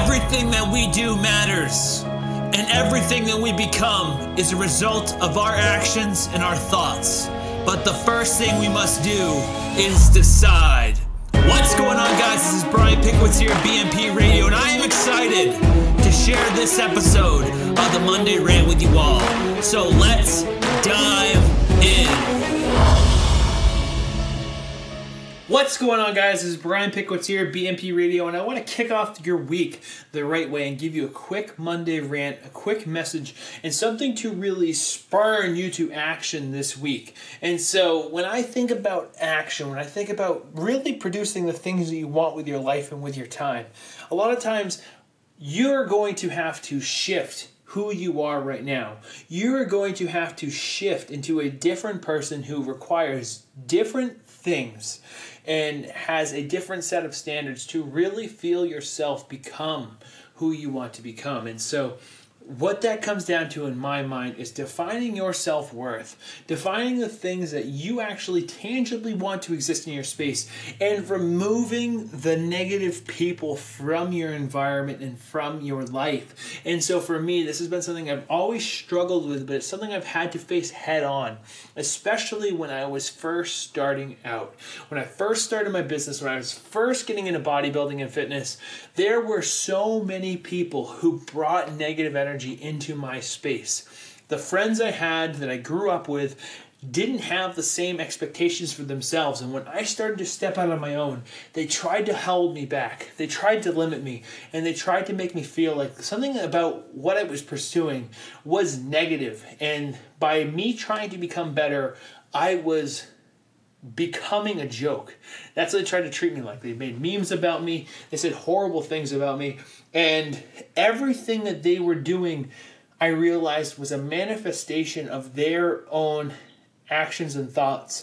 Everything that we do matters, and everything that we become is a result of our actions and our thoughts. But the first thing we must do is decide. What's going on, guys? This is Brian Pickwitz here at BMP Radio, and I am excited to share this episode of the Monday Rant with you all. So let's dive in. What's going on, guys? This is Brian Pickwitz here at BMP Radio, and I want to kick off your week the right way and give you a quick Monday rant, a quick message, and something to really spur you to action this week. And so when I think about action, when I think about really producing the things that you want with your life and with your time, a lot of times you're going to have to shift who you are right now. You're going to have to shift into a different person who requires different things and has a different set of standards to really feel yourself become who you want to become. And so what that comes down to in my mind is defining your self-worth, defining the things that you actually tangibly want to exist in your space, and removing the negative people from your environment and from your life. And so for me, this has been something I've always struggled with, but it's something I've had to face head on, especially when I was first starting out. When I first started my business, when I was first getting into bodybuilding and fitness, there were so many people who brought negative energy into my space. The friends I had that I grew up with didn't have the same expectations for themselves, and when I started to step out on my own, they tried to hold me back. They tried to limit me, and they tried to make me feel like something about what I was pursuing was negative. And by me trying to become better, I was becoming a joke. That's what they tried to treat me like. They made memes about me. They said horrible things about me. And everything that they were doing, I realized, was a manifestation of their own actions and thoughts.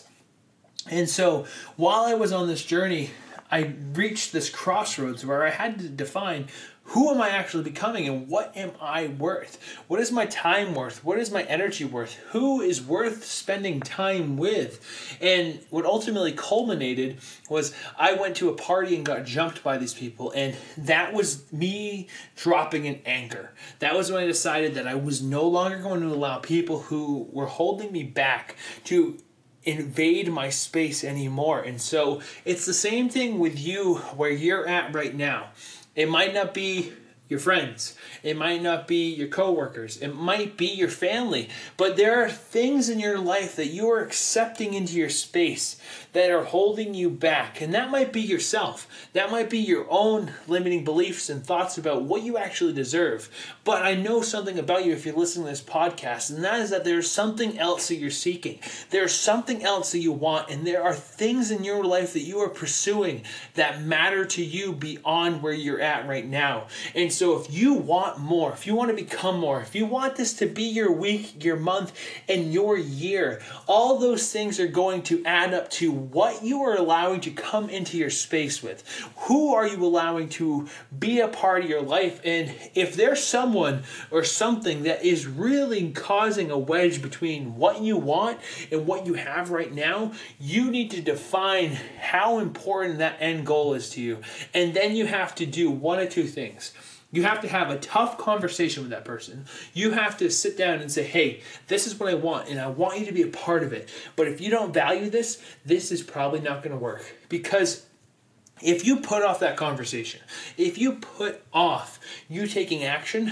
And so while I was on this journey, I reached this crossroads where I had to define, who am I actually becoming and what am I worth? What is my time worth? What is my energy worth? Who is worth spending time with? And what ultimately culminated was I went to a party and got jumped by these people, and that was me dropping an anchor. That was when I decided that I was no longer going to allow people who were holding me back to invade my space anymore. And so it's the same thing with you where you're at right now. It might not be your friends. It might not be your coworkers. It might be your family. But there are things in your life that you are accepting into your space that are holding you back. And that might be yourself. That might be your own limiting beliefs and thoughts about what you actually deserve. But I know something about you if you're listening to this podcast, and that is that there's something else that you're seeking. There's something else that you want, and there are things in your life that you are pursuing that matter to you beyond where you're at right now. And so if you want more, if you want to become more, if you want this to be your week, your month, and your year, all those things are going to add up to what you are allowing to come into your space with. Who are you allowing to be a part of your life? And if there's someone or something that is really causing a wedge between what you want and what you have right now, you need to define how important that end goal is to you. And then you have to do one of two things. You have to have a tough conversation with that person. You have to sit down and say, hey, this is what I want, and I want you to be a part of it. But if you don't value this, this is probably not going to work. Because if you put off that conversation, if you put off you taking action,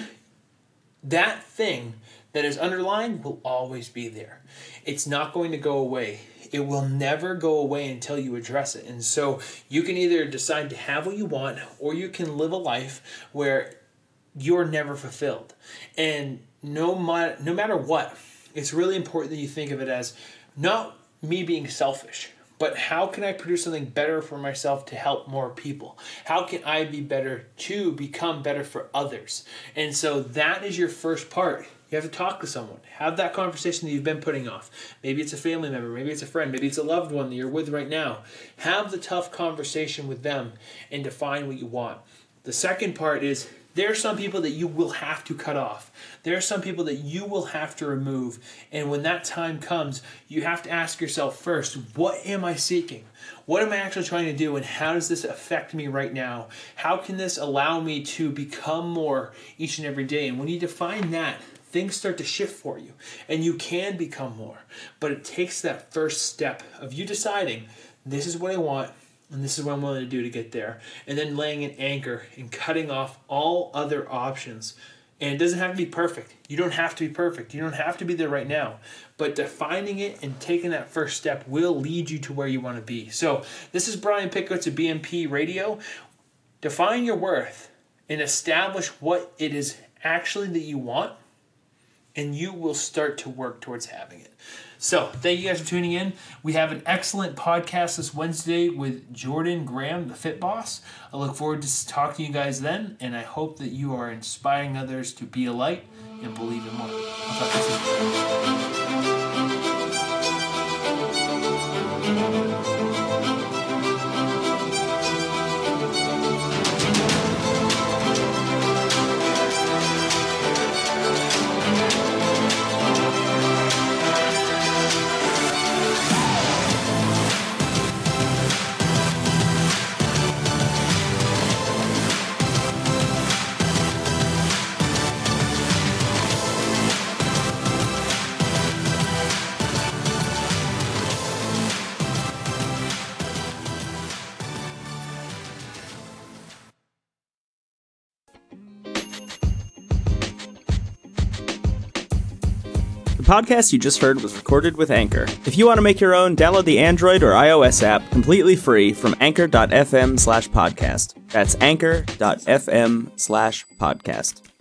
that thing that is underlined will always be there. It's not going to go away. It will never go away until you address it. And so you can either decide to have what you want, or you can live a life where you're never fulfilled. And no matter what, it's really important that you think of it as not me being selfish, but how can I produce something better for myself to help more people? How can I be better to become better for others? And so that is your first part. You have to talk to someone. Have that conversation that you've been putting off. Maybe it's a family member. Maybe it's a friend. Maybe it's a loved one that you're with right now. Have the tough conversation with them and define what you want. The second part is There are some people that you will have to cut off. There are some people that you will have to remove. And when that time comes, you have to ask yourself first, what am I seeking? What am I actually trying to do, and how does this affect me right now? How can this allow me to become more each and every day? And when you define that, things start to shift for you, and you can become more. But it takes that first step of you deciding, this is what I want, and this is what I'm willing to do to get there. And then laying an anchor and cutting off all other options. And it doesn't have to be perfect. You don't have to be perfect. You don't have to be there right now. But defining it and taking that first step will lead you to where you want to be. So this is Brian Pickowitz of BMP Radio. Define your worth and establish what it is actually that you want, and you will start to work towards having it. So, thank you guys for tuning in. We have an excellent podcast this Wednesday with Jordan Graham, the Fit Boss. I look forward to talking to you guys then, and I hope that you are inspiring others to be a light and believe in more. I'll talk to you soon. The podcast you just heard was recorded with Anchor. If you want to make your own, download the Android or iOS app completely free from anchor.fm/podcast. That's anchor.fm/podcast.